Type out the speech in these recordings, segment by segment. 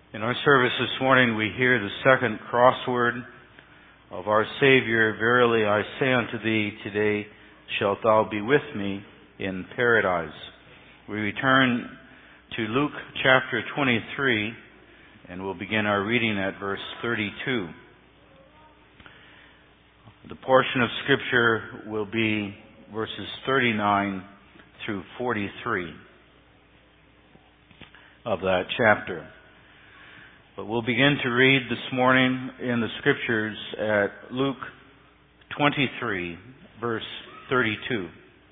In our service this morning, we hear the second crossword of our Savior, "Verily I say unto thee, today shalt thou be with me in paradise." We return to Luke chapter 23, and we'll begin our reading at verse 32. The portion of Scripture will be verses 39 through 43 of that chapter. But we'll begin to read this morning in the Scriptures at Luke 23, verse 32.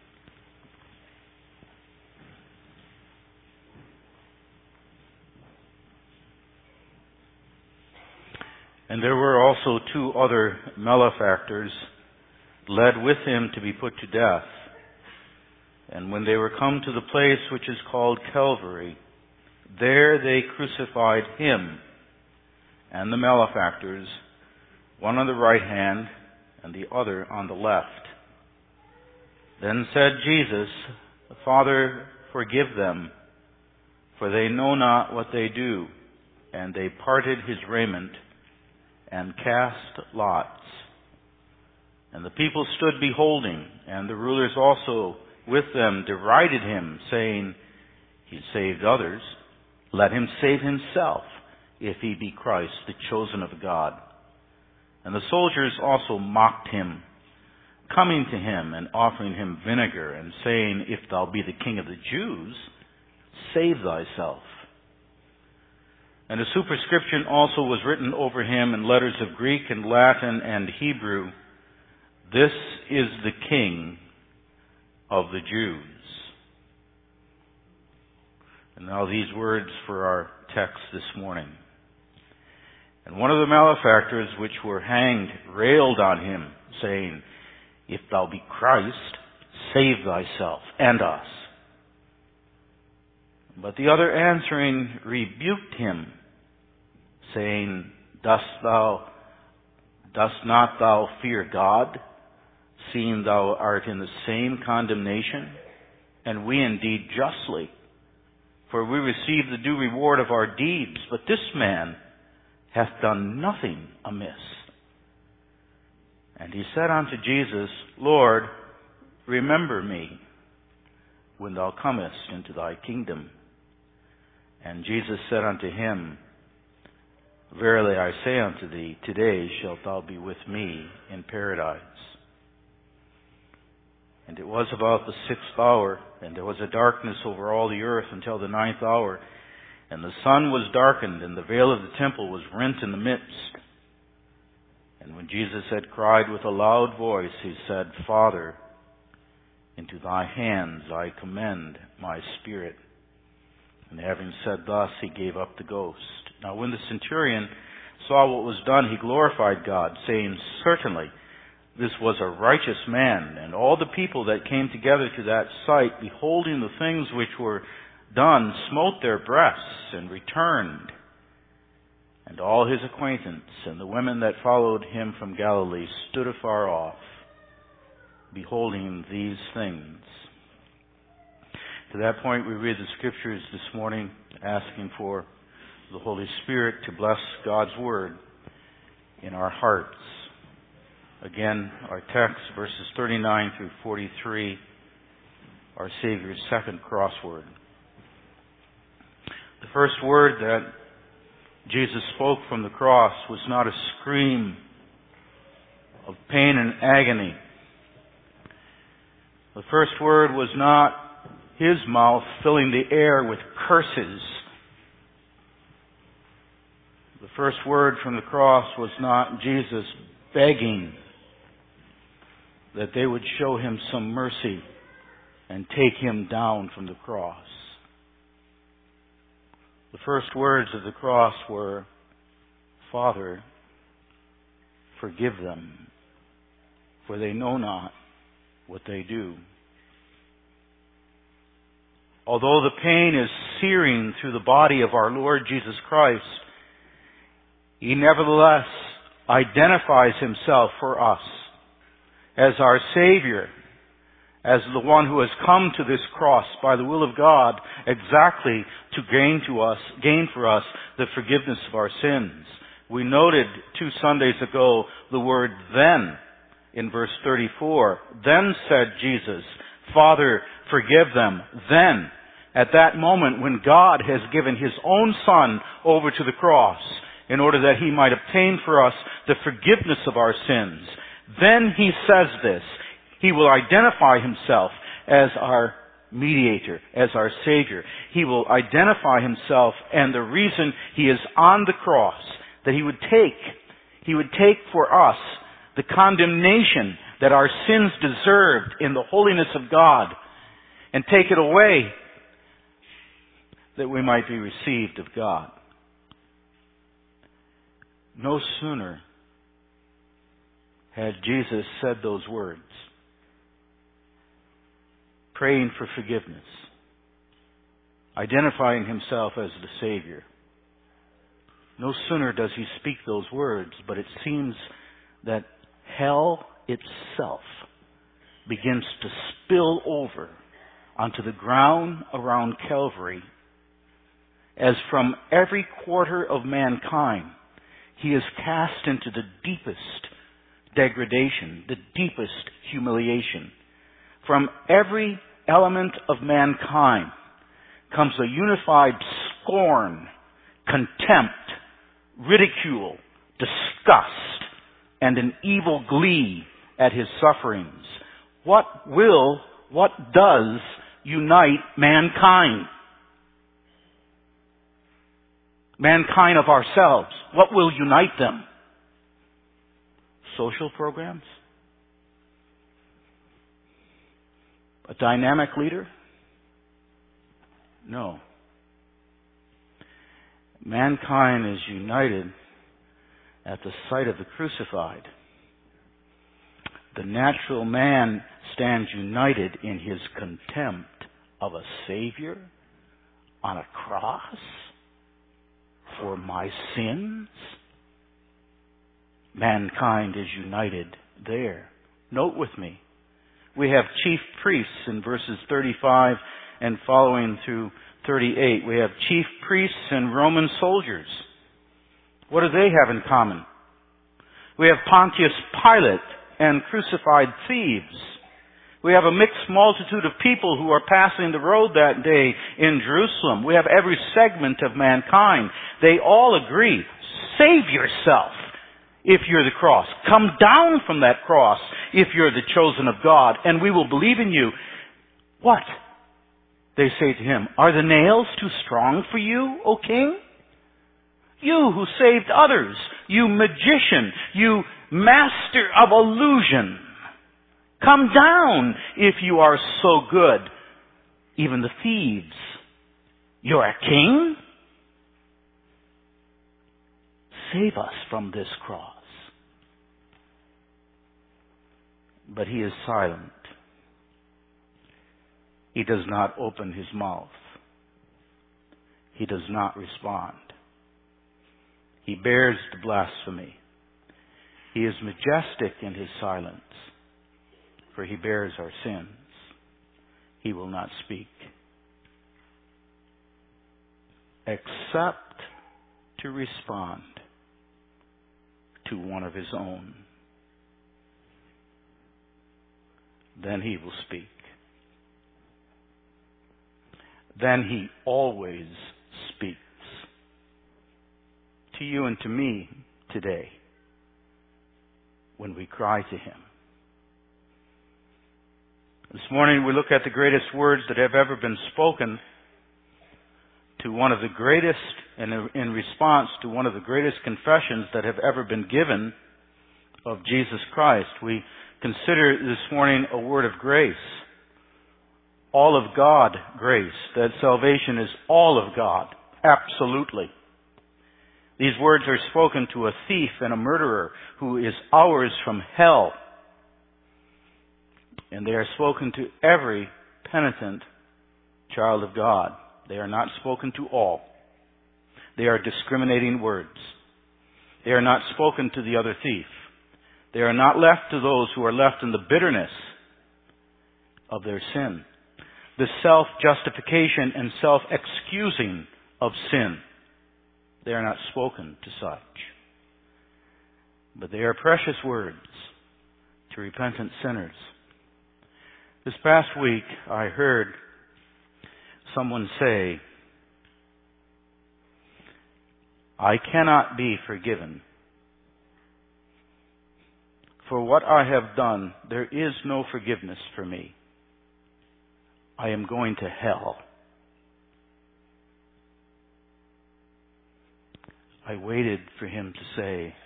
And there were also two other malefactors led with him to be put to death. And when they were come to the place which is called Calvary, there they crucified him and the malefactors, one on the right hand and the other on the left. Then said Jesus, "Father, forgive them, for they know not what they do." And they parted his raiment and cast lots. And the people stood beholding, and the rulers also with them derided him, saying, "He saved others. Let him save himself, if he be Christ, the chosen of God." And the soldiers also mocked him, coming to him and offering him vinegar, and saying, "If thou be the King of the Jews, save thyself." And a superscription also was written over him in letters of Greek and Latin and Hebrew, "This is the King of the Jews." And now these words for our text this morning. And one of the malefactors which were hanged railed on him, saying, "If thou be Christ, save thyself and us." But the other answering rebuked him, saying, Dost not thou fear God, seeing thou art in the same condemnation? And we indeed justly, for we receive the due reward of our deeds, but this man hath done nothing amiss. And he said unto Jesus, "Lord, remember me when thou comest into thy kingdom." And Jesus said unto him, "Verily I say unto thee, today shalt thou be with me in paradise." And it was about the 6th hour, and there was a darkness over all the earth until the 9th hour. And the sun was darkened, and the veil of the temple was rent in the midst. And when Jesus had cried with a loud voice, he said, "Father, into thy hands I commend my spirit." And having said thus, he gave up the ghost. Now when the centurion saw what was done, he glorified God, saying, "Certainly this was a righteous man." And all the people that came together to that sight, beholding the things which were done, smote their breasts and returned. And all his acquaintance and the women that followed him from Galilee stood afar off, beholding these things. To that point, we read the Scriptures this morning, asking for the Holy Spirit to bless God's Word in our hearts. Again, our text, verses 39 through 43, our Savior's second crossword. The first word that Jesus spoke from the cross was not a scream of pain and agony. The first word was not his mouth filling the air with curses. The first word from the cross was not Jesus begging that they would show him some mercy and take him down from the cross. The first words of the cross were, "Father, forgive them, for they know not what they do." Although the pain is searing through the body of our Lord Jesus Christ, he nevertheless identifies himself for us as our Savior as the one who has come to this cross by the will of God exactly to gain for us the forgiveness of our sins. We noted 2 Sundays ago the word then in verse 34. Then said Jesus, Father, forgive them. Then, at that moment when God has given His own Son over to the cross in order that He might obtain for us the forgiveness of our sins, then He says this. He will identify Himself as our mediator, as our Savior. He will identify Himself and the reason He is on the cross, that He would take for us the condemnation that our sins deserved in the holiness of God and take it away that we might be received of God. No sooner had Jesus said those words, praying for forgiveness, identifying Himself as the Savior. No sooner does He speak those words, but it seems that hell itself begins to spill over onto the ground around Calvary, as from every quarter of mankind He is cast into the deepest degradation, the deepest humiliation. From every element of mankind comes a unified scorn, contempt, ridicule, disgust, and an evil glee at His sufferings. What does unite mankind? Mankind of ourselves. What will unite them? Social programs? A dynamic leader? No. Mankind is united at the sight of the crucified. The natural man stands united in his contempt of a Savior on a cross for my sins. Mankind is united there. Note with me, we have chief priests in verses 35 and following through 38. We have chief priests and Roman soldiers. What do they have in common? We have Pontius Pilate and crucified thieves. We have a mixed multitude of people who are passing the road that day in Jerusalem. We have every segment of mankind. They all agree, save yourself if you're the cross. Come down from that cross if you're the chosen of God, and we will believe in you. What? They say to him, are the nails too strong for you, O king? You who saved others, you magician, you master of illusion. Come down if you are so good. Even the thieves. You're a king? Save us from this cross. But he is silent. He does not open his mouth. He does not respond. He bears the blasphemy. He is majestic in his silence, for he bears our sins. He will not speak, except to respond to one of his own. Then he will speak. Then he always speaks. To you and to me today, when we cry to him. This morning we look at the greatest words that have ever been spoken to one of the greatest, and in response to one of the greatest confessions that have ever been given of Jesus Christ. We consider this morning a word of grace. All of God grace. That salvation is all of God. Absolutely. These words are spoken to a thief and a murderer who is ours from hell. And they are spoken to every penitent child of God. They are not spoken to all. They are discriminating words. They are not spoken to the other thief. They are not left to those who are left in the bitterness of their sin. The self-justification and self-excusing of sin. They are not spoken to such. But they are precious words to repentant sinners. This past week, I heard someone say, I cannot be forgiven. For what I have done, there is no forgiveness for me. I am going to hell. I waited for him to say,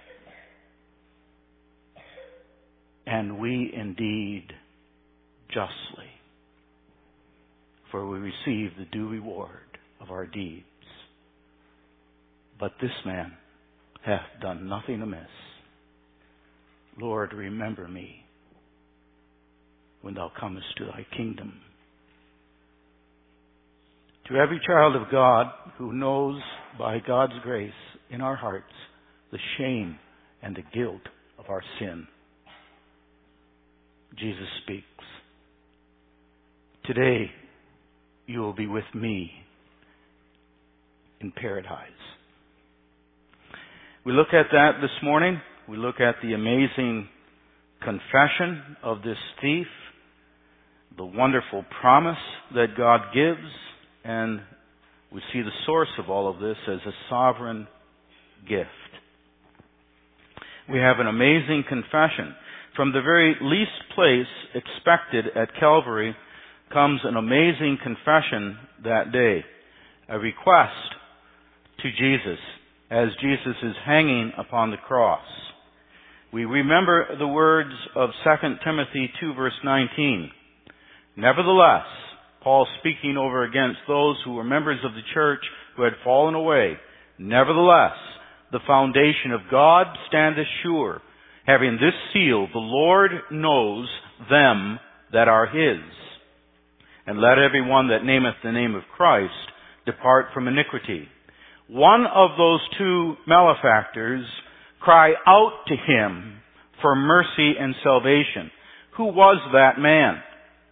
and we indeed justly, for we receive the due reward of our deeds. But this man hath done nothing amiss. Lord, remember me when thou comest to thy kingdom. To every child of God who knows by God's grace in our hearts the shame and the guilt of our sin, Jesus speaks. Today you will be with me in paradise. We look at that this morning. We look at the amazing confession of this thief, the wonderful promise that God gives, and we see the source of all of this as a sovereign gift. We have an amazing confession. From the very least place expected at Calvary comes an amazing confession that day, a request to Jesus as Jesus is hanging upon the cross. We remember the words of 2 Timothy 2 verse 19. Nevertheless, Paul speaking over against those who were members of the church who had fallen away. Nevertheless, the foundation of God standeth sure, having this seal, the Lord knows them that are his. And let every one that nameth the name of Christ depart from iniquity. One of those two malefactors cry out to him for mercy and salvation. Who was that man?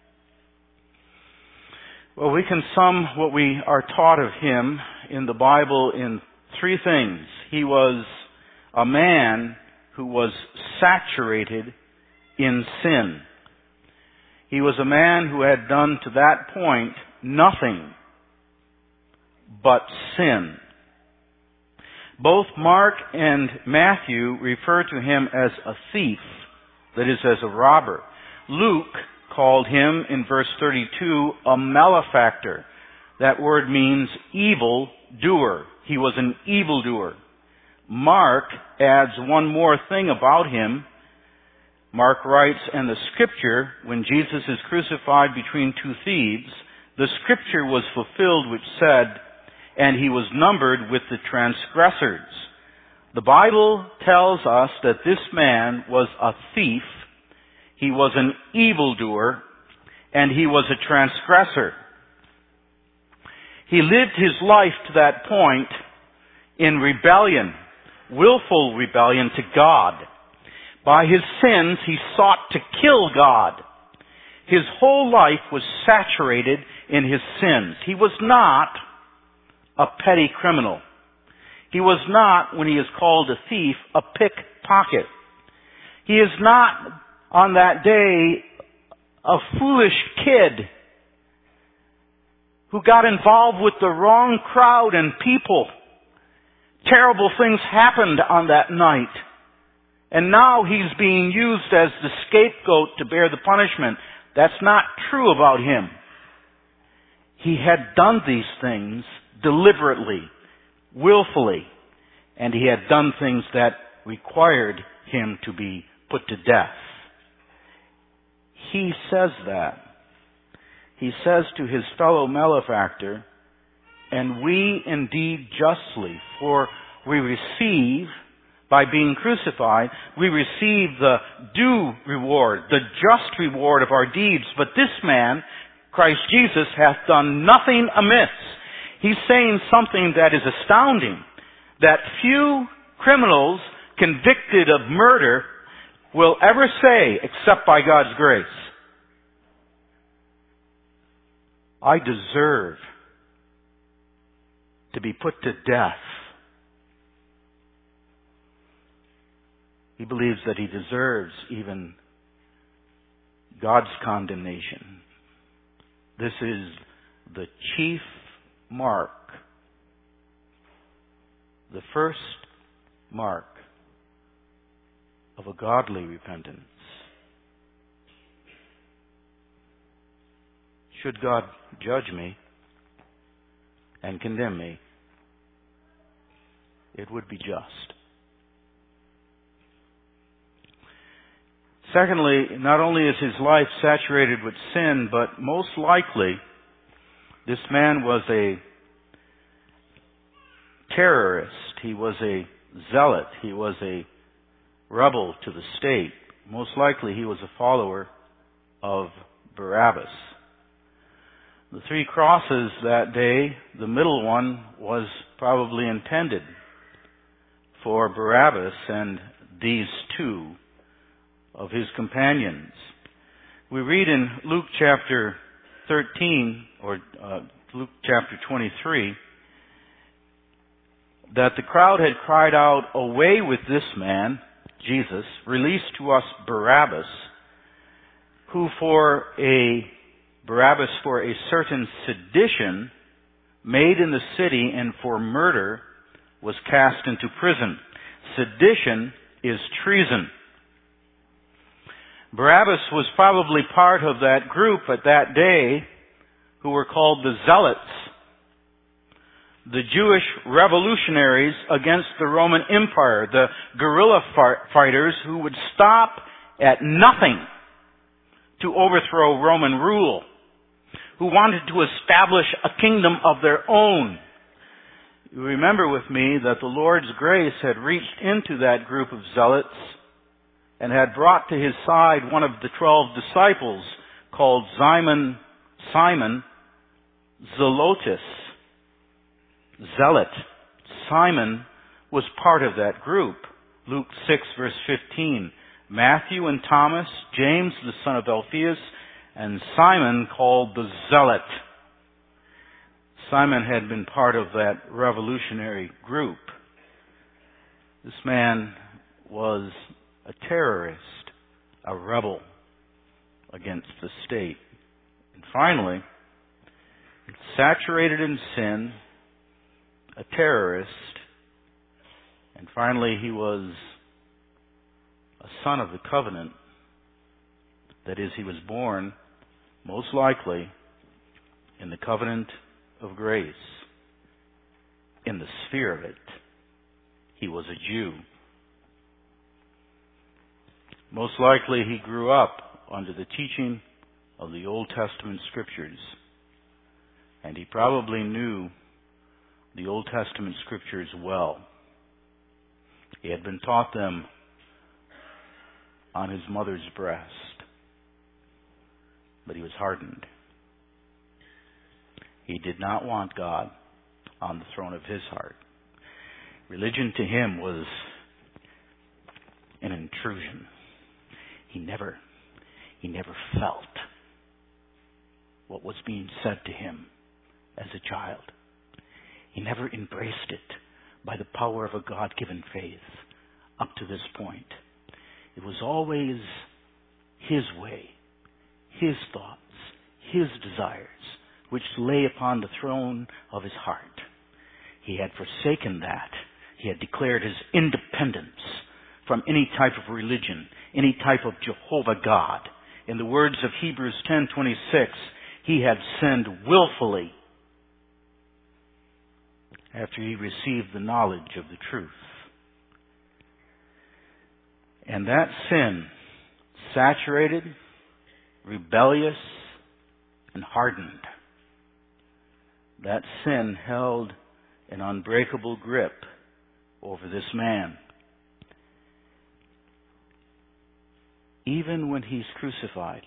Well, we can sum what we are taught of him in the Bible in three things. He was a man who was saturated in sin. He was a man who had done to that point nothing but sin. Both Mark and Matthew refer to him as a thief, that is, as a robber. Luke called him, in verse 32, a malefactor. That word means evil doer. He was an evildoer. Mark adds one more thing about him. Mark writes, and the scripture, when Jesus is crucified between two thieves, the scripture was fulfilled which said, and he was numbered with the transgressors. The Bible tells us that this man was a thief, he was an evildoer, and he was a transgressor. He lived his life to that point in rebellion, willful rebellion to God. By his sins, he sought to kill God. His whole life was saturated in his sins. He was not a petty criminal. He was not, when he is called a thief, a pickpocket. He is not, on that day, a foolish kid who got involved with the wrong crowd and people. Terrible things happened on that night. And now he's being used as the scapegoat to bear the punishment. That's not true about him. He had done these things deliberately, willfully, and he had done things that required him to be put to death. He says that. He says to his fellow malefactor, and we indeed justly, for we receive, by being crucified, we receive the due reward, the just reward of our deeds. But this man, Christ Jesus, hath done nothing amiss. He's saying something that is astounding, that few criminals convicted of murder will ever say except by God's grace. I deserve to be put to death. He believes that he deserves even God's condemnation. This is the chief mark, the first mark of a godly repentance. Should God judge me and condemn me, it would be just. Secondly, not only is his life saturated with sin, but most likely this man was a terrorist. He was a zealot. He was a rebel to the state. Most likely he was a follower of Barabbas. The 3 crosses that day, the middle one was probably intended for Barabbas and these 2 of his companions. We read in Luke chapter 13, or Luke chapter 23, that the crowd had cried out, "Away with this man, Jesus, release to us Barabbas, who for a certain sedition made in the city and for murder was cast into prison." Sedition is treason. Barabbas was probably part of that group at that day who were called the Zealots, the Jewish revolutionaries against the Roman Empire, the guerrilla fighters who would stop at nothing to overthrow Roman rule, who wanted to establish a kingdom of their own. You remember with me that the Lord's grace had reached into that group of zealots and had brought to his side one of the 12 disciples called Simon Zelotes. Zealot. Simon was part of that group. Luke 6 verse 15. Matthew and Thomas, James the son of Alphaeus, and Simon called the Zealot. Simon had been part of that revolutionary group. This man was a terrorist, a rebel against the state. And finally, saturated in sin, a terrorist, and finally he was a son of the covenant. That is, he was born, most likely, in the covenant of grace. In the sphere of it, he was a Jew. Most likely he grew up under the teaching of the Old Testament Scriptures. And he probably knew the Old Testament Scriptures well. He had been taught them on his mother's breast. But he was hardened. He did not want God on the throne of his heart. Religion to him was an intrusion. He never felt what was being said to him as a child. He never embraced it by the power of a God-given faith up to this point. It was always his way, his thoughts, his desires, which lay upon the throne of his heart. He had forsaken that. He had declared his independence from any type of religion, any type of Jehovah God. In the words of Hebrews 10:26, he had sinned willfully after he received the knowledge of the truth. And that sin, saturated, rebellious, and hardened, that sin held an unbreakable grip over this man. Even when he's crucified,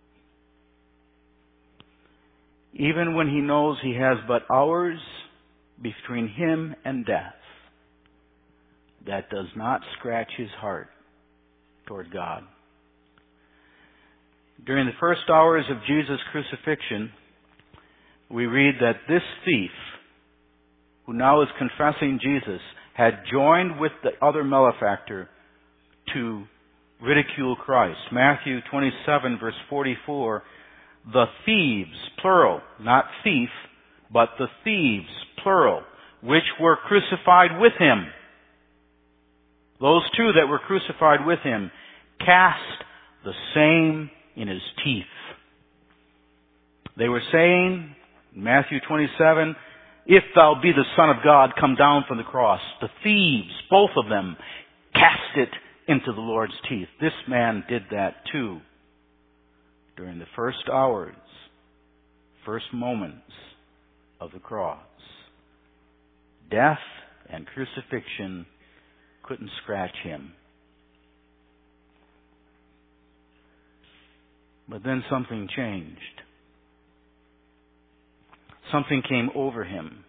even when he knows he has but hours between him and death, that does not scratch his heart toward God. During the first hours of Jesus' crucifixion, we read that this thief, who now is confessing Jesus, had joined with the other malefactor to ridicule Christ. Matthew 27, verse 44, the thieves, plural, not thief, but the thieves, plural, which were crucified with him. Those two that were crucified with him cast the same in his teeth. They were saying, Matthew 27, if thou be the Son of God, come down from the cross. The thieves, both of them, cast it into the Lord's teeth. This man did that too during the first hours, first moments of the cross. Death and crucifixion couldn't scratch him. But then something changed. Something came over him.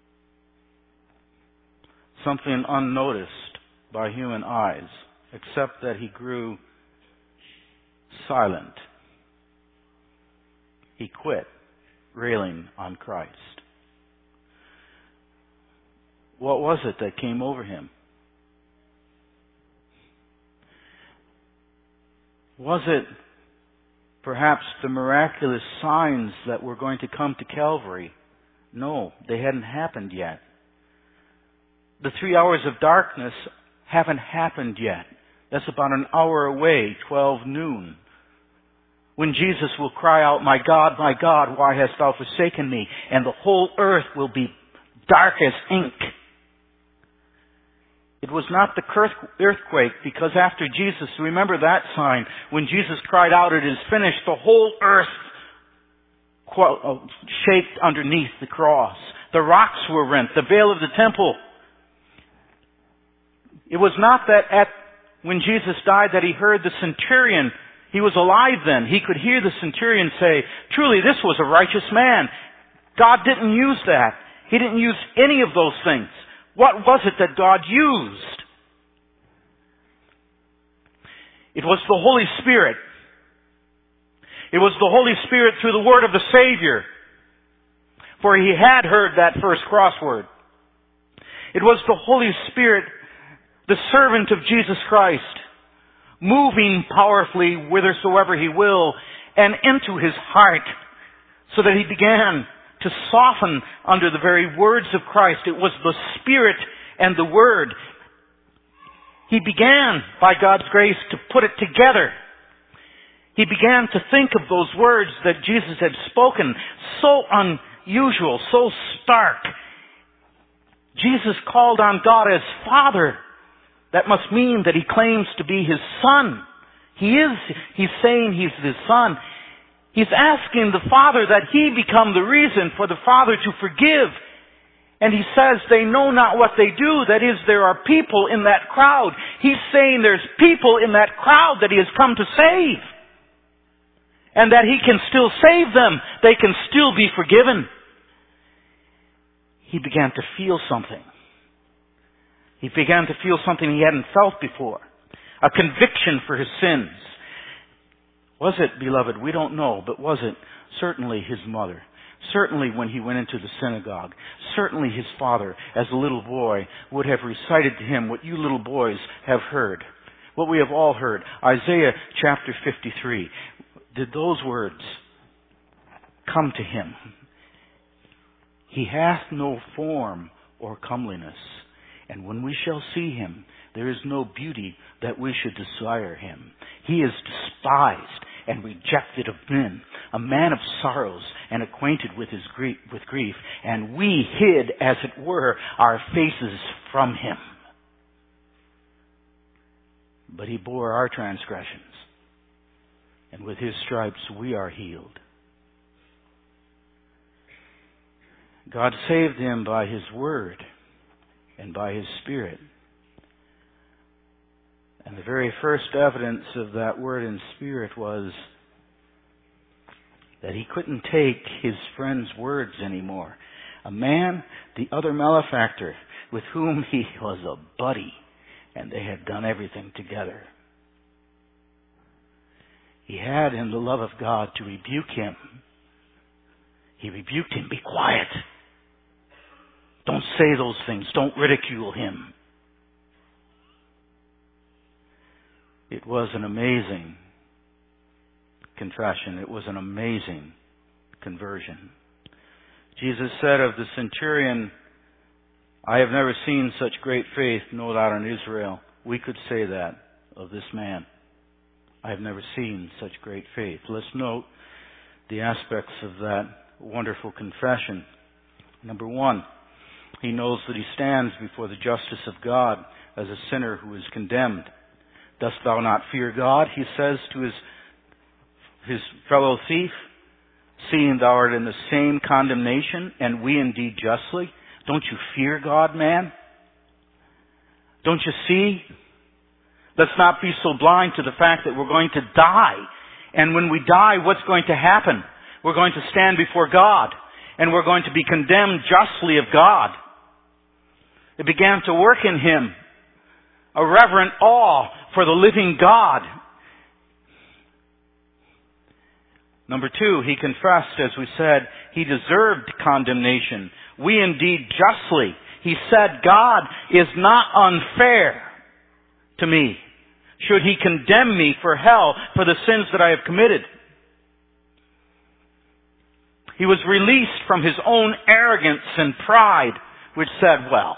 Something unnoticed by human eyes, except that he grew silent. He quit railing on Christ. What was it that came over him? Was it perhaps the miraculous signs that were going to come to Calvary? No, they hadn't happened yet. The 3 hours of darkness haven't happened yet. That's about an hour away, 12 noon. When Jesus will cry out, my God, why hast thou forsaken me? And the whole earth will be dark as ink. It was not the earthquake, because after Jesus, remember that sign, when Jesus cried out, it is finished, the whole earth shaked underneath the cross. The rocks were rent, the veil of the temple. It was not that when Jesus died that he heard the centurion. He was alive then. He could hear the centurion say, truly this was a righteous man. God didn't use that. He didn't use any of those things. What was it that God used? It was the Holy Spirit. It was the Holy Spirit through the word of the Savior. For he had heard that first crossword. It was the Holy Spirit, the servant of Jesus Christ, moving powerfully whithersoever he will and into his heart, so that he began to soften under the very words of Christ. It was the Spirit and the Word. He began, by God's grace, to put it together. He began to think of those words that Jesus had spoken, so unusual, so stark. Jesus called on God as Father. That must mean that he claims to be his Son. He's saying he's his Son. He's asking the Father that he become the reason for the Father to forgive. And he says they know not what they do. That is, there are people in that crowd. He's saying there's people in that crowd that he has come to save. And that he can still save them. They can still be forgiven. He began to feel something. He began to feel something he hadn't felt before. A conviction for his sins. Was it, beloved? We don't know, but was it? Certainly his mother. Certainly when he went into the synagogue. Certainly his father, as a little boy, would have recited to him what you little boys have heard. What we have all heard. Isaiah chapter 53. Did those words come to him? He hath no form or comeliness. And when we shall see him, there is no beauty that we should desire him. He is despised and rejected of men, a man of sorrows and acquainted with grief, and we hid, as it were, our faces from him. But he bore our transgressions, and with his stripes we are healed. God saved him by his word and by his Spirit. And the very first evidence of that word and Spirit was that he couldn't take his friend's words anymore. A man, the other malefactor, with whom he was a buddy, and they had done everything together. He had, in the love of God, to rebuke him. He rebuked him, "Be quiet. Don't say those things. Don't ridicule him." It was an amazing confession. It was an amazing conversion. Jesus said of the centurion, "I have never seen such great faith, no, not in Israel." We could say that of this man. I have never seen such great faith. Let's note the aspects of that wonderful confession. Number one, he knows that he stands before the justice of God as a sinner who is condemned. "Dost thou not fear God?" he says to his fellow thief, "seeing thou art in the same condemnation, and we indeed justly? Don't you fear God, man? Don't you see? Let's not be so blind to the fact that we're going to die. And when we die, what's going to happen? We're going to stand before God, and we're going to be condemned justly of God." It began to work in him a reverent awe for the living God. Number two, he confessed, as we said, he deserved condemnation. "We indeed justly." He said, "God is not unfair to me. Should he condemn me for hell for the sins that I have committed?" He was released from his own arrogance and pride, which said, "Well,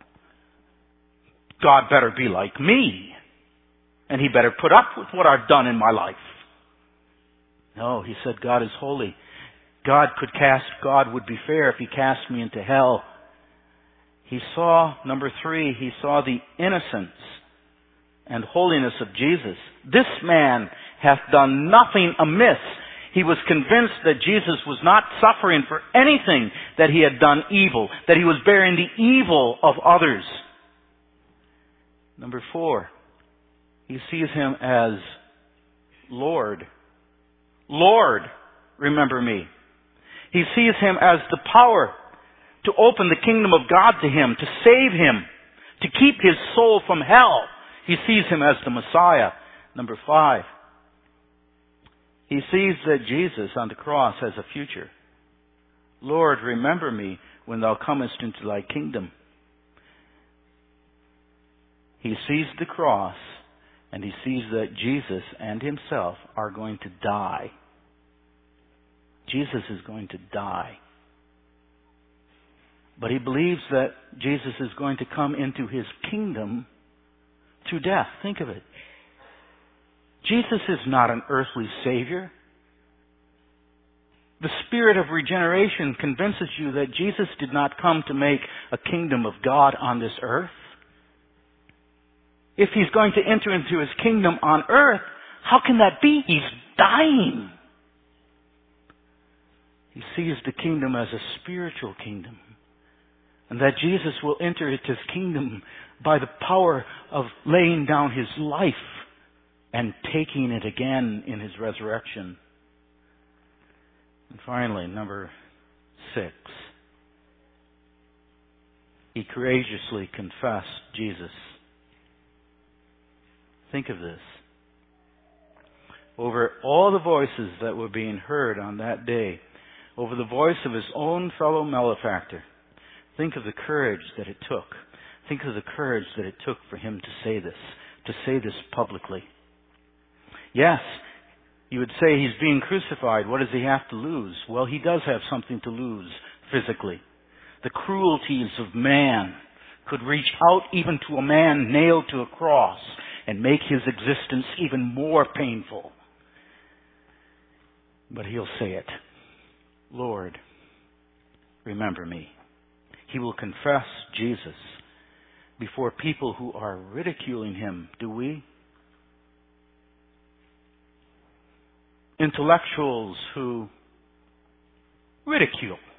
God better be like me, and he better put up with what I've done in my life." No, he said, God is holy. God would be fair if he cast me into hell. He saw, number three, he saw the innocence and holiness of Jesus. "This man hath done nothing amiss." He was convinced that Jesus was not suffering for anything that he had done evil, that he was bearing the evil of others. Number four, he sees him as Lord. Lord, remember me. He sees him as the power to open the kingdom of God to him, to save him, to keep his soul from hell. He sees him as the Messiah. Number five, he sees that Jesus on the cross has a future. "Lord, remember me when thou comest into thy kingdom." He sees the cross, and he sees that Jesus and himself are going to die. Jesus is going to die. But he believes that Jesus is going to come into his kingdom through death. Think of it. Jesus is not an earthly Savior. The Spirit of regeneration convinces you that Jesus did not come to make a kingdom of God on this earth. If he's going to enter into his kingdom on earth, how can that be? He's dying. He sees the kingdom as a spiritual kingdom, and that Jesus will enter into his kingdom by the power of laying down his life and taking it again in his resurrection. And finally, number 6, he courageously confessed Jesus. Think of this. Over all the voices that were being heard on that day, over the voice of his own fellow malefactor, think of the courage that it took. Think of the courage that it took for him to say this publicly. Yes, you would say he's being crucified. What does he have to lose? Well, he does have something to lose physically. The cruelties of man could reach out even to a man nailed to a cross and make his existence even more painful. But he'll say it. Lord, remember me. He will confess Jesus before people who are ridiculing him. Do we? Intellectuals who ridicule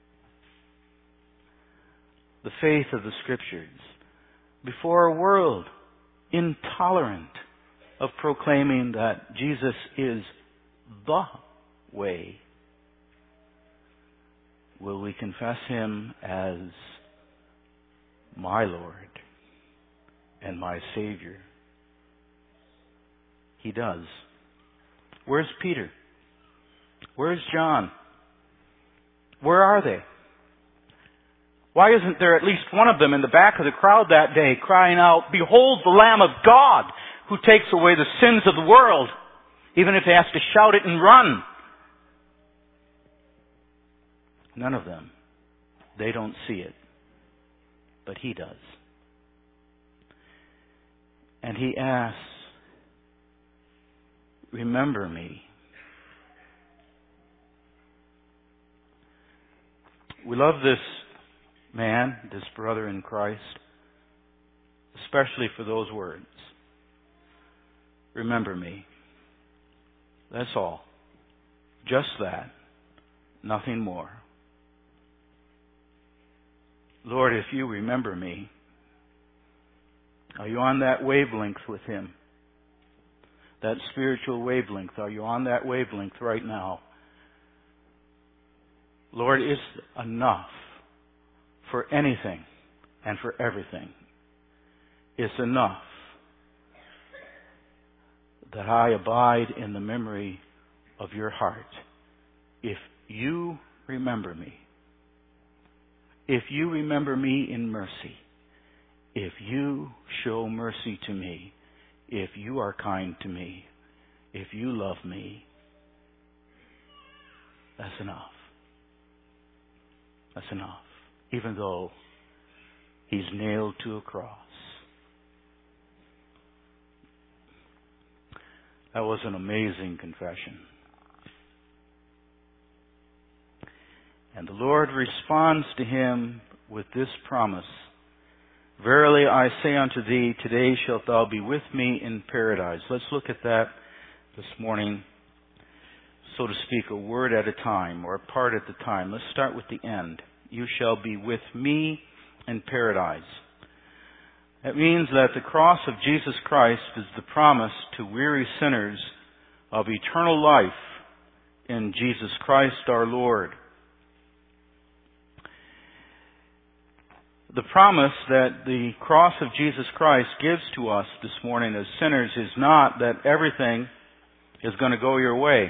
the faith of the Scriptures, before a world intolerant of proclaiming that Jesus is the way. Will we confess him as my Lord and my Savior? He does. Where's Peter? Where's John? Where are they? Why isn't there at least one of them in the back of the crowd that day crying out, "Behold the Lamb of God who takes away the sins of the world," even if he has to shout it and run? None of them. They don't see it. But he does. And he asks, "Remember me." We love this man, this brother in Christ, especially for those words. Remember me. That's all. Just that. Nothing more. Lord, if you remember me, are you on that wavelength with him? That spiritual wavelength, are you on that wavelength right now? Lord, it's enough for anything and for everything. It's enough that I abide in the memory of your heart. If you remember me, if you remember me in mercy, if you show mercy to me, if you are kind to me, if you love me, that's enough. That's enough. Even though he's nailed to a cross. That was an amazing confession. And the Lord responds to him with this promise. Verily I say unto thee, today shalt thou be with me in paradise. Let's look at that this morning, so to speak, a word at a time, or a part at a time. Let's start with the end. You shall be with me in paradise. That means that the cross of Jesus Christ is the promise to weary sinners of eternal life in Jesus Christ our Lord. The promise that the cross of Jesus Christ gives to us this morning as sinners is not that everything is going to go your way.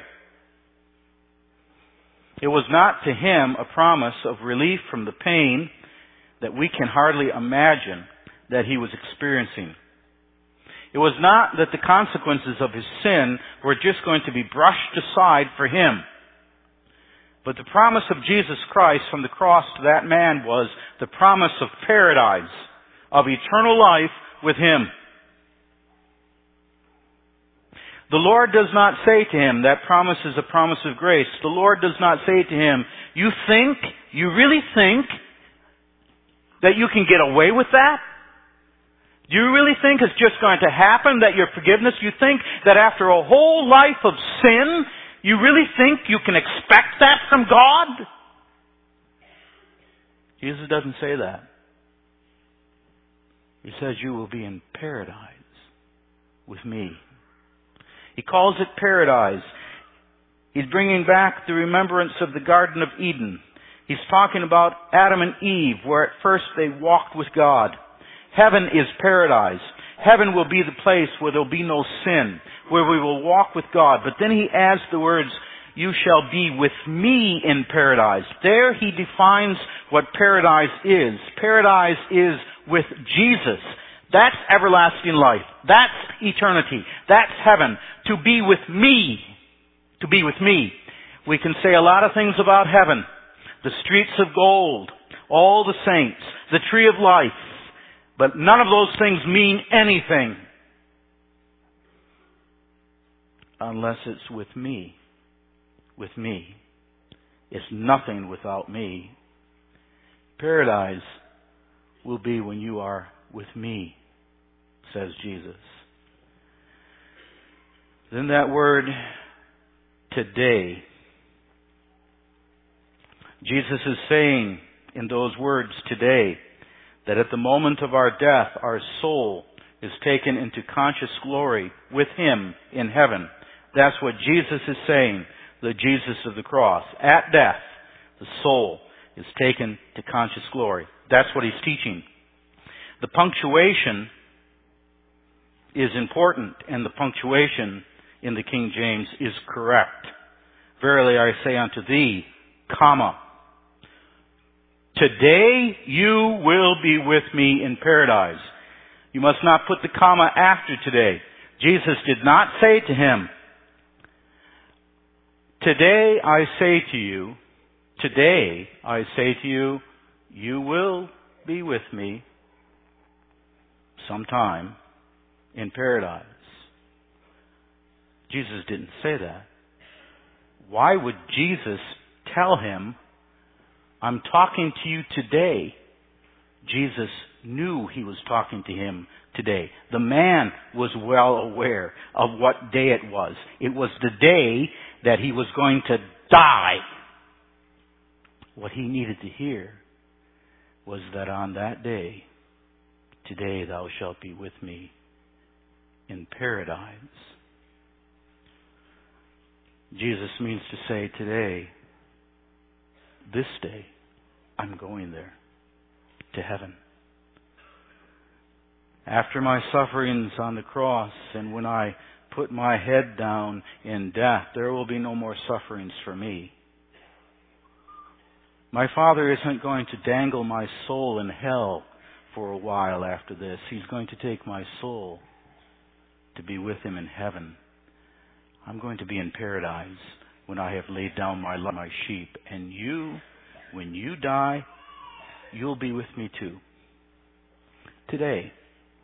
It was not to him a promise of relief from the pain that we can hardly imagine that he was experiencing. It was not that the consequences of his sin were just going to be brushed aside for him. But the promise of Jesus Christ from the cross to that man was the promise of paradise, of eternal life with him. The Lord does not say to him, that promise is a promise of grace. The Lord does not say to him, you really think that you can get away with that? Do you really think it's just going to happen, that your forgiveness? You think that after a whole life of sin, you really think you can expect that from God? Jesus doesn't say that. He says you will be in paradise with me. He calls it paradise. He's bringing back the remembrance of the Garden of Eden. He's talking about Adam and Eve, where at first they walked with God. Heaven is paradise. Heaven will be the place where there will be no sin, where we will walk with God. But then he adds the words, you shall be with me in paradise. There he defines what paradise is. Paradise is with Jesus. That's everlasting life. That's eternity. That's heaven. To be with me. To be with me. We can say a lot of things about heaven. The streets of gold. All the saints. The tree of life. But none of those things mean anything unless it's with me. With me. It's nothing without me. Paradise will be when you are with me, says Jesus. Then that word, today. Jesus is saying in those words, today, that at the moment of our death, our soul is taken into conscious glory with him in heaven. That's what Jesus is saying, the Jesus of the cross. At death, the soul is taken to conscious glory. That's what he's teaching. The punctuation is important, and the punctuation in the King James is correct. Verily I say unto thee, comma, Today you will be with me in paradise. You must not put the comma after today. Jesus did not say to him, today I say to you, you will be with me sometime in paradise. Jesus didn't say that. Why would Jesus tell him, I'm talking to you today? Jesus knew he was talking to him today. The man was well aware of what day it was. It was the day that he was going to die. What he needed to hear was that on that day, today thou shalt be with me in paradise. Jesus means to say today, this day, I'm going there, to heaven. After my sufferings on the cross, and when I put my head down in death, there will be no more sufferings for me. My Father isn't going to dangle my soul in hell for a while after this. He's going to take my soul to be with Him in heaven. I'm going to be in paradise when I have laid down my sheep. And you, when you die, you'll be with me too. Today.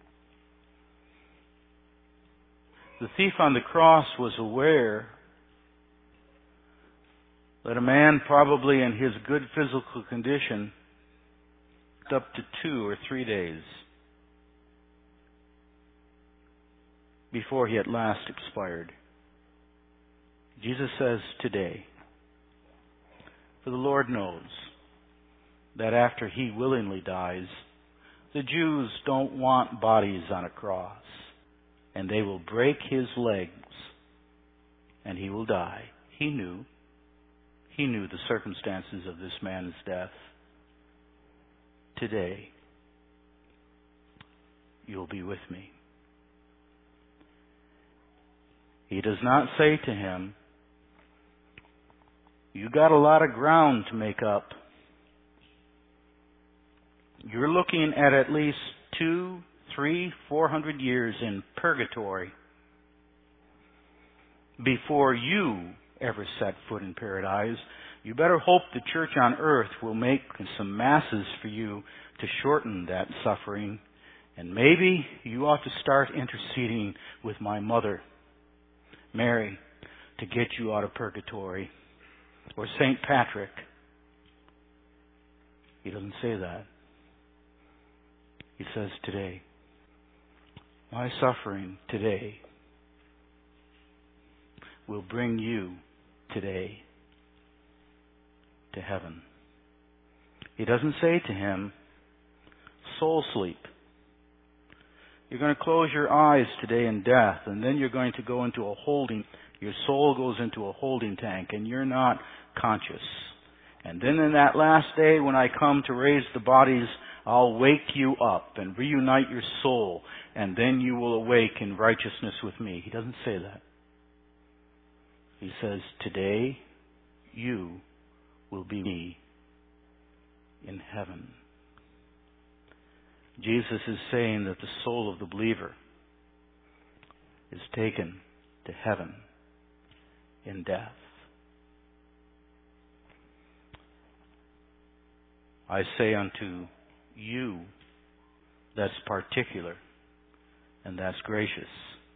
The thief on the cross was aware that a man probably in his good physical condition up to 2 or 3 days before he at last expired. Jesus says today, for the Lord knows that after He willingly dies, the Jews don't want bodies on a cross, and they will break His legs, and He will die. He knew the circumstances of this man's death. Today, you'll be with me. He does not say to him, you got a lot of ground to make up. You're looking at least 200, 300, 400 years in purgatory before you ever set foot in paradise. You better hope the church on earth will make some masses for you to shorten that suffering. And maybe you ought to start interceding with my mother, Mary, to get you out of purgatory. Or St. Patrick. He doesn't say that. He says today, my suffering today will bring you today to heaven. He doesn't say to him, soul sleep. You're going to close your eyes today in death, and then you're going to go into a holding. Your soul goes into a holding tank, and you're not conscious. And then in that last day, when I come to raise the bodies, I'll wake you up and reunite your soul, and then you will awake in righteousness with me. He doesn't say that. He says, today you will be me in heaven. Jesus is saying that the soul of the believer is taken to heaven in death. I say unto you, that's particular and that's gracious.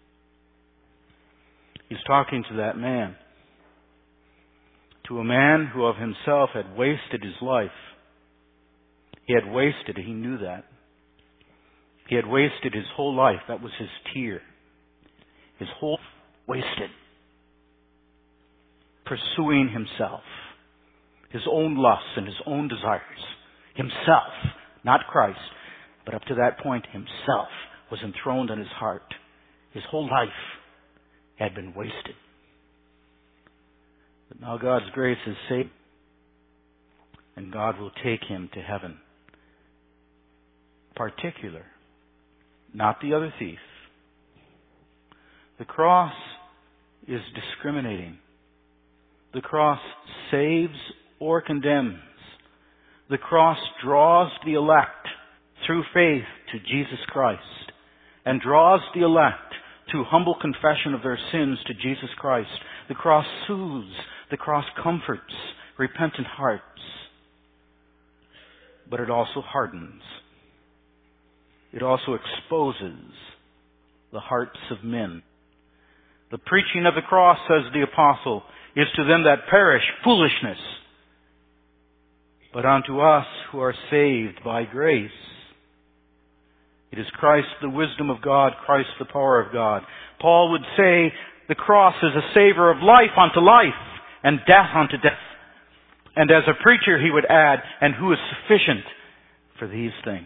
He's talking to that man, to a man who of himself had wasted his life. He had wasted it. He knew that. He had wasted his whole life. That was his tear. His whole life wasted. Pursuing himself. His own lusts and his own desires. Himself. Not Christ. But up to that point, himself was enthroned in his heart. His whole life had been wasted. But now God's grace is saved. And God will take him to heaven. Particular. Not the other thief. The cross is discriminating. The cross saves or condemns. The cross draws the elect through faith to Jesus Christ and draws the elect to humble confession of their sins to Jesus Christ. The cross soothes, the cross comforts repentant hearts, but it also hardens. It also exposes the hearts of men. The preaching of the cross, says the apostle, is to them that perish foolishness, but unto us who are saved by grace, it is Christ the wisdom of God, Christ the power of God. Paul would say the cross is a savor of life unto life and death unto death. And as a preacher he would add, and who is sufficient for these things.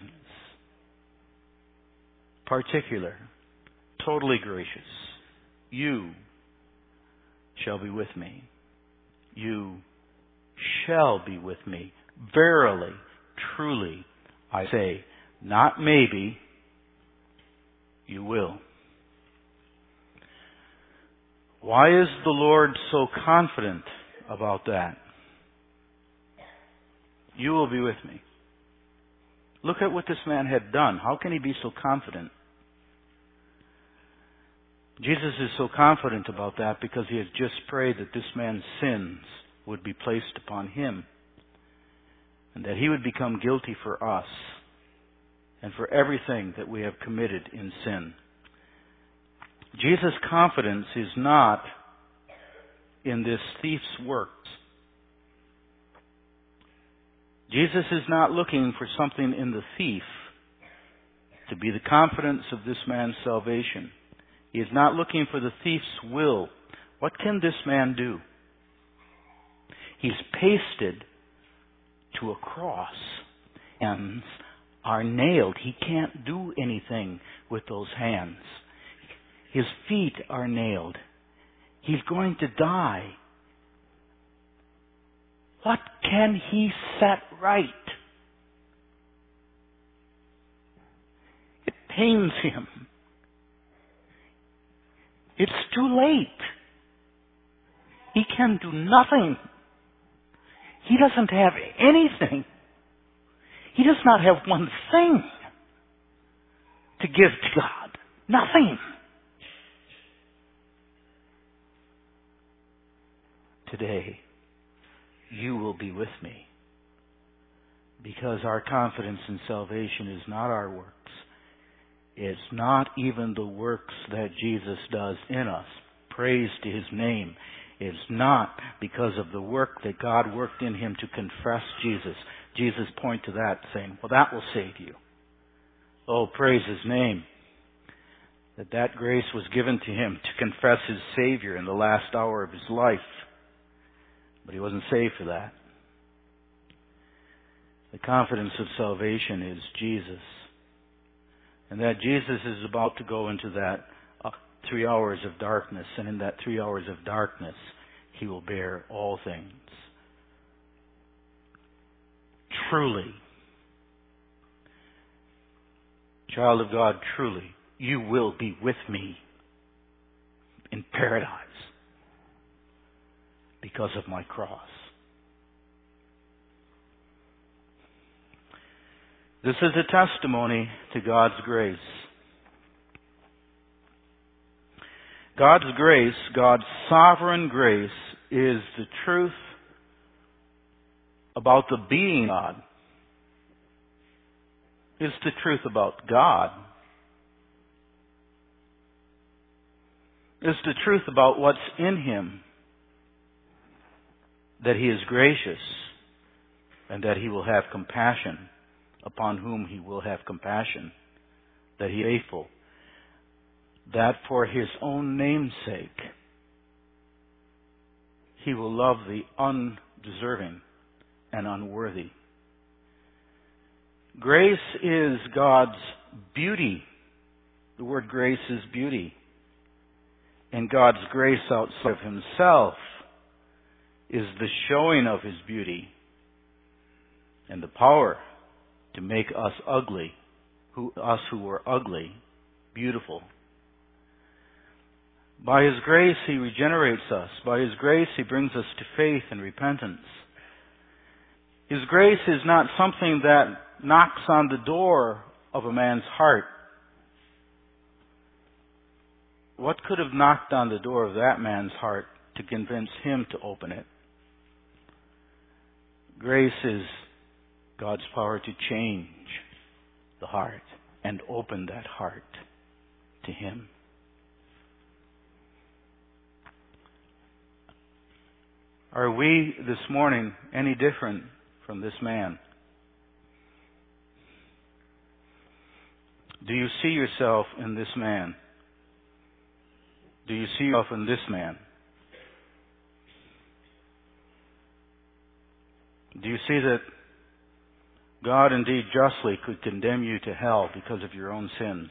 Particular, totally gracious. You shall be with me. You shall be with me. Verily, truly, I say, not maybe, you will. Why is the Lord so confident about that? You will be with me. Look at what this man had done. How can he be so confident? Jesus is so confident about that because he has just prayed that this man's sins would be placed upon him and that he would become guilty for us and for everything that we have committed in sin. Jesus' confidence is not in this thief's works. Jesus is not looking for something in the thief to be the confidence of this man's salvation. He is not looking for the thief's will. What can this man do? He's pasted to a cross. Hands are nailed. He can't do anything with those hands. His feet are nailed. He's going to die. What can he set right? It pains him. It's too late. He can do nothing. He doesn't have anything. He does not have one thing to give to God. Nothing. Today, you will be with me. Because our confidence in salvation is not our works. It's not even the works that Jesus does in us. Praise to His name. It's not because of the work that God worked in Him to confess Jesus. Jesus pointed to that saying, well, that will save you. Oh, praise His name. That grace was given to Him to confess His Savior in the last hour of His life. But He wasn't saved for that. The confidence of salvation is Jesus. And that Jesus is about to go into that 3 hours of darkness. And in that 3 hours of darkness, He will bear all things. Truly, child of God, truly, you will be with me in paradise because of my cross. This is a testimony to God's grace. God's grace, God's sovereign grace, is the truth about the being God. It's the truth about God. It's the truth about what's in Him. That He is gracious and that He will have compassion upon whom He will have compassion. That He is faithful. That for His own name's sake, He will love the undeserving and unworthy. Grace is God's beauty. The word grace is beauty. And God's grace outside of Himself is the showing of His beauty and the power to make us ugly, us who were ugly, beautiful. By His grace, He regenerates us. By His grace, He brings us to faith and repentance. His grace is not something that knocks on the door of a man's heart. What could have knocked on the door of that man's heart to convince him to open it? Grace is God's power to change the heart and open that heart to Him. Are we this morning any different from this man? Do you see yourself in this man? Do you see yourself in this man? Do you see that God indeed justly could condemn you to hell because of your own sins?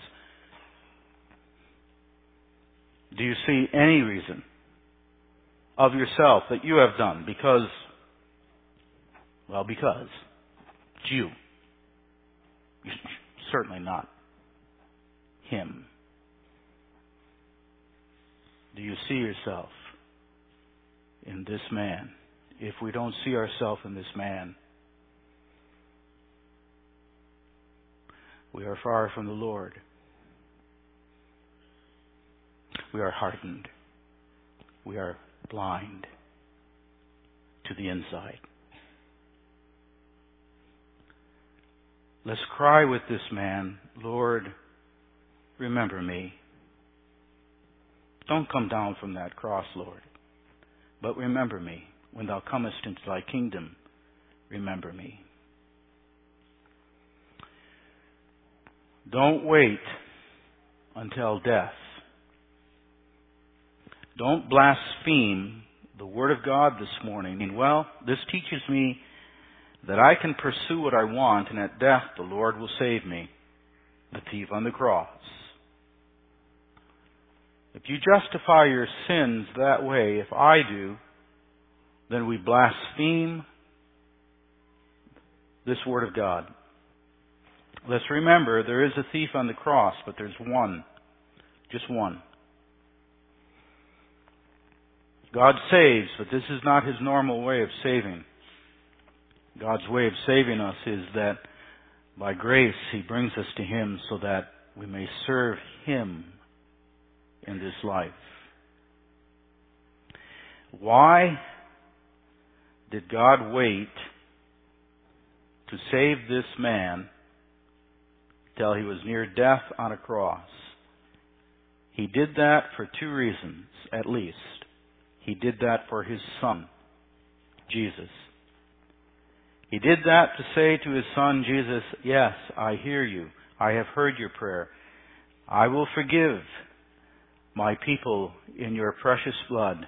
Do you see any reason of yourself that you have done because it's you? Certainly not him. Do you see yourself in this man? If we don't see ourselves in this man, we are far from the Lord. We are hardened. We are blind to the inside. Let's cry with this man, Lord, remember me. Don't come down from that cross, Lord, but remember me. When thou comest into thy kingdom, remember me. Don't wait until death. Don't blaspheme the Word of God this morning. Well, this teaches me that I can pursue what I want, and at death the Lord will save me, the thief on the cross. If you justify your sins that way, if I do, then we blaspheme this Word of God. Let's remember, there is a thief on the cross, but there's one. Just one. God saves, but this is not His normal way of saving. God's way of saving us is that by grace He brings us to Him so that we may serve Him in this life. Why did God wait to save this man till he was near death on a cross? He did that for two reasons, at least. He did that for His Son, Jesus. He did that to say to His Son, Jesus, yes, I hear you. I have heard your prayer. I will forgive my people in your precious blood.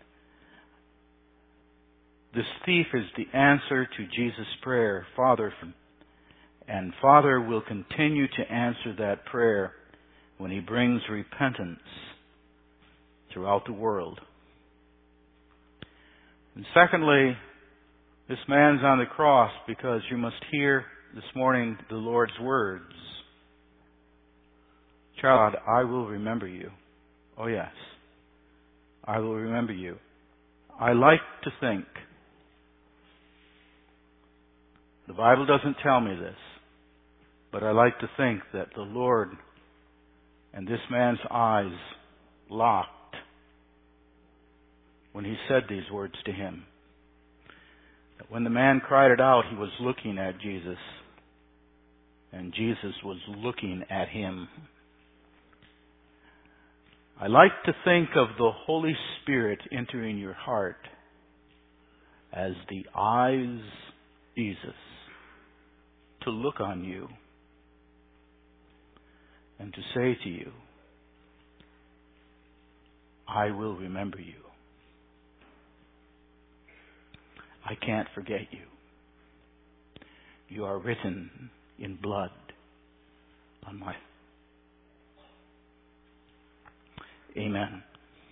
This thief is the answer to Jesus' prayer, Father. And Father will continue to answer that prayer when He brings repentance throughout the world. And secondly, this man's on the cross because you must hear this morning the Lord's words. Child, I will remember you. Oh yes, I will remember you. I like to think, the Bible doesn't tell me this, but I like to think that the Lord and this man's eyes locked when He said these words to him. That when the man cried it out, he was looking at Jesus, and Jesus was looking at him. I like to think of the Holy Spirit entering your heart as the eyes of Jesus to look on you and to say to you, I will remember you. I can't forget you. You are written in blood on my... Amen.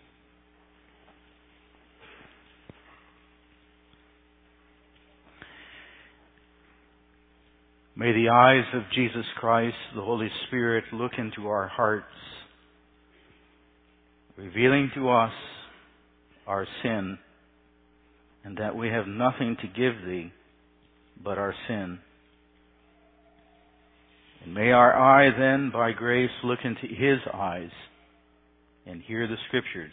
May the eyes of Jesus Christ, the Holy Spirit, look into our hearts, revealing to us our sin, and that we have nothing to give Thee but our sin. And may our eye then, by grace, look into His eyes and hear the Scriptures,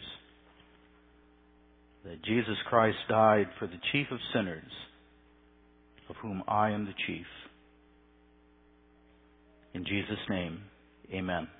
that Jesus Christ died for the chief of sinners, of whom I am the chief. In Jesus' name, amen.